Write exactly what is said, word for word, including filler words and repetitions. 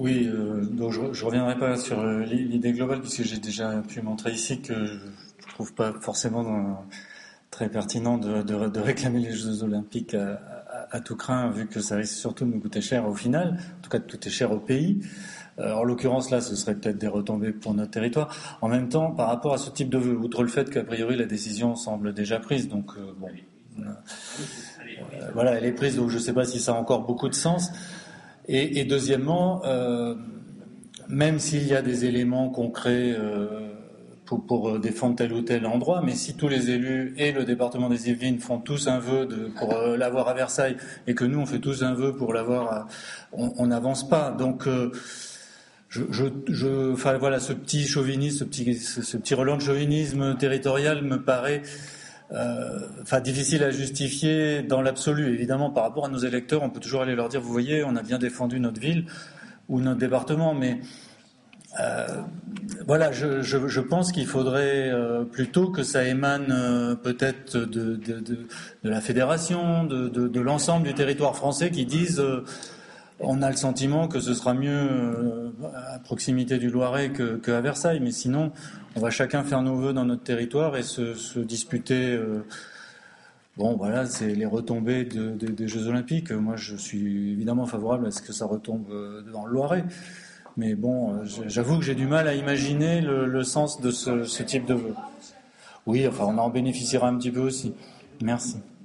Oui, euh, donc je ne reviendrai pas sur euh, l'idée globale puisque j'ai déjà pu montrer ici que je ne trouve pas forcément dans, très pertinent de, de, de réclamer les Jeux Olympiques à, à, à tout craint vu que ça risque surtout de nous coûter cher au final, en tout cas de coûter cher au pays. Euh, en l'occurrence là, ce serait peut-être des retombées pour notre territoire. En même temps, par rapport à ce type de vœu, outre le fait qu'a priori la décision semble déjà prise, donc euh, bon, euh, euh, voilà, elle est prise, donc je ne sais pas si ça a encore beaucoup de sens. Et, et deuxièmement, euh, même s'il y a des éléments concrets euh, pour, pour défendre tel ou tel endroit, mais si tous les élus et le département des Yvelines font tous un vœu de, pour euh, l'avoir à Versailles et que nous on fait tous un vœu pour l'avoir, à, on n'avance pas. Donc euh, je, je, je, enfin voilà, ce petit chauvinisme, ce petit, ce, ce petit relent de chauvinisme territorial me paraît Euh, enfin, difficile à justifier dans l'absolu. Évidemment, par rapport à nos électeurs, on peut toujours aller leur dire, vous voyez, on a bien défendu notre ville ou notre département, mais euh, voilà, je, je, je pense qu'il faudrait euh, plutôt que ça émane euh, peut-être de, de, de, de la fédération, de, de, de l'ensemble du territoire français qui disent euh, on a le sentiment que ce sera mieux euh, à proximité du Loiret que, que à Versailles, mais sinon on va chacun faire nos vœux dans notre territoire et se, se disputer. Euh, bon, voilà, c'est les retombées de, de, des Jeux Olympiques. Moi, je suis évidemment favorable à ce que ça retombe dans le Loiret, mais bon, j'avoue que j'ai du mal à imaginer le, le sens de ce, ce type de vœux. Oui, enfin, on en bénéficiera un petit peu aussi. Merci.